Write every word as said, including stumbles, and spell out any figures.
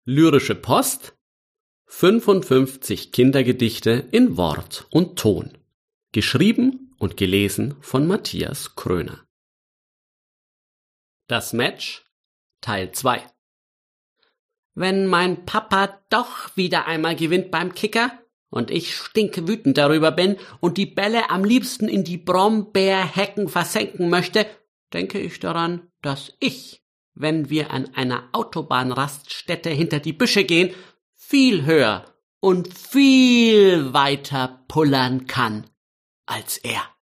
Lyrische Post, fünfundfünfzig Kindergedichte in Wort und Ton. Geschrieben und gelesen von Matthias Kröner. Das Match Teil zwei. Wenn mein Papa doch wieder einmal gewinnt beim Kicker und ich stinkewütend darüber bin und die Bälle am liebsten in die Brombeerhecken versenken möchte, denke ich daran, dass ich, wenn wir an einer Autobahnraststätte hinter die Büsche gehen, viel höher und viel weiter pullern kann als er.